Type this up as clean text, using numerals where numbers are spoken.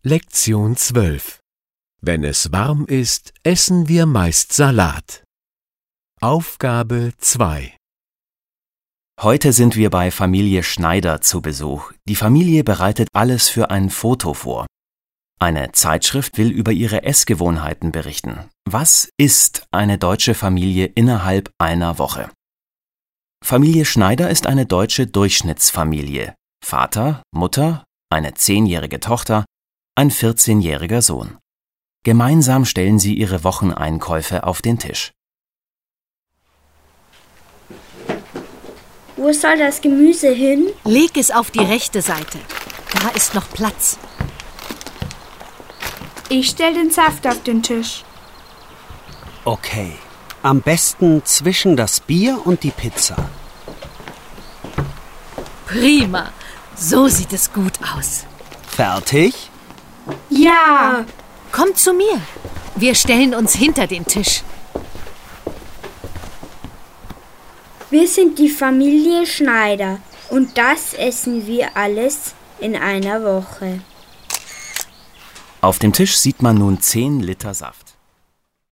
Lektion 12. Wenn es warm ist, essen wir meist Salat. Aufgabe 2. Heute sind wir bei Familie Schneider zu Besuch. Die Familie bereitet alles für ein Foto vor. Eine Zeitschrift will über ihre Essgewohnheiten berichten. Was isst eine deutsche Familie innerhalb einer Woche? Familie Schneider ist eine deutsche Durchschnittsfamilie. Vater, Mutter, eine 10-jährige Tochter, ein 14-jähriger Sohn. Gemeinsam stellen sie ihre Wocheneinkäufe auf den Tisch. Wo soll das Gemüse hin? Leg es auf die rechte Seite. Da ist noch Platz. Ich stell den Saft auf den Tisch. Okay, am besten zwischen das Bier und die Pizza. Prima, so sieht es gut aus. Fertig? Ja! Komm zu mir. Wir stellen uns hinter den Tisch. Wir sind die Familie Schneider und das essen wir alles in einer Woche. Auf dem Tisch sieht man nun 10 Liter Saft.